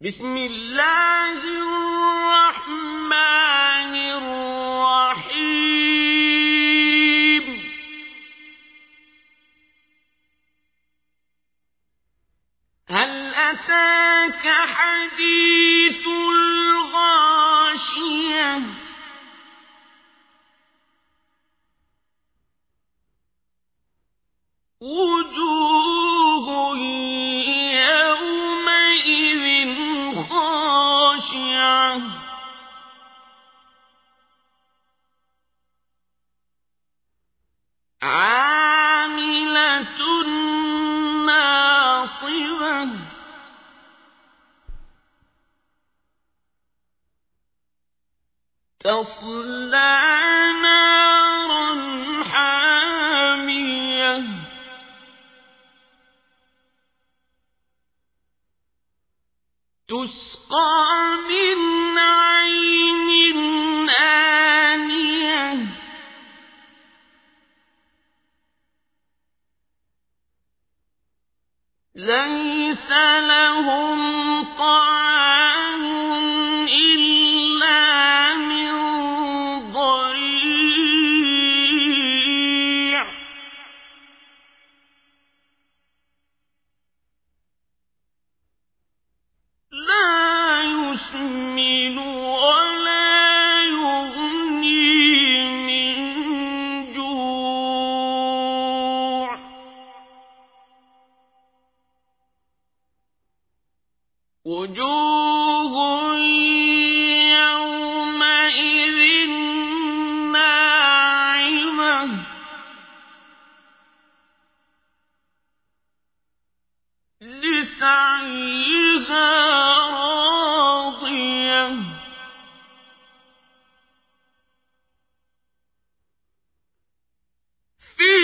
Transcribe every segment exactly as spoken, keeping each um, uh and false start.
بسم الله الرحمن الرحيم هل أتاك حديث الغاشية وجوه يومئذ خاشعة عاملة ناصبة تصلى نارا حامية تسقى من عين آنية ليس لهم طعام إلا من ضريع لا يسمن ولا يغني من جوع وجوه يومئذ ناعمة لسعيها راضية في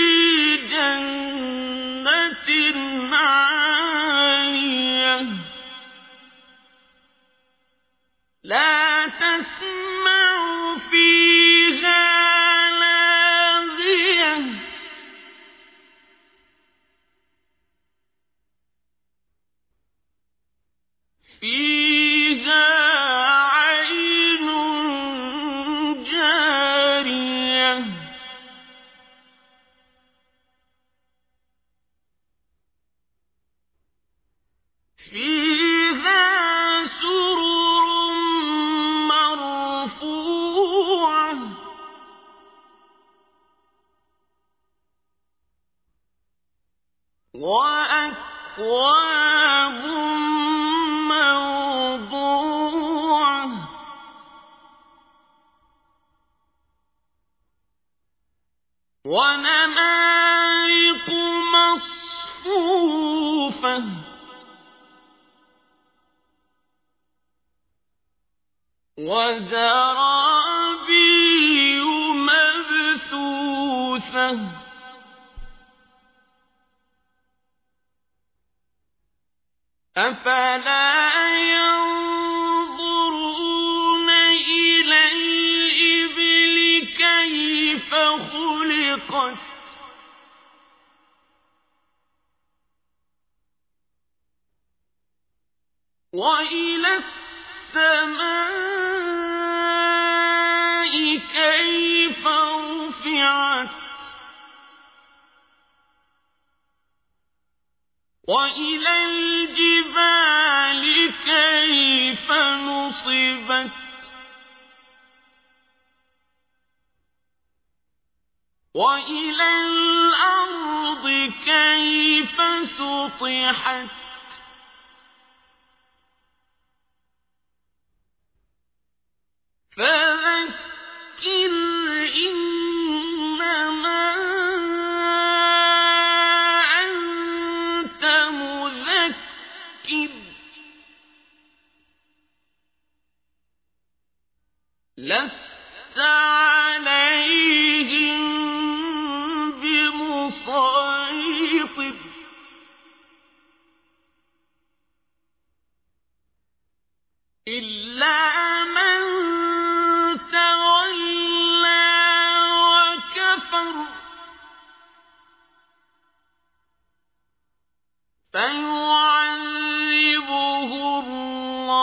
جنة عالية لا تسمع فيها لاغية فيها عين جارية فيها سرر مرفوعة وأكواب موضوعة ونمارق مصفوفة وزرابي مبثوثة أفلا ينظرون إلى الإبل كيف خلقت وإلى السماء كيف رفعت وإلى الجبال كيف نصبت وإلى الأرض كيف سطحت فذكر إنما أنت مذكر لست عليهم بمسيطر إلا من تولى وكفر فيعذبه الله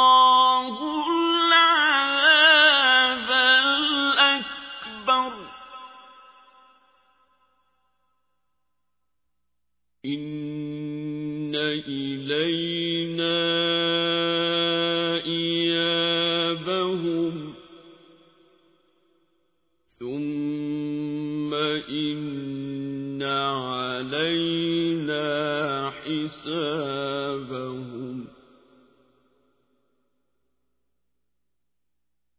إن إلينا إيابهم ثم إن علينا حسابهم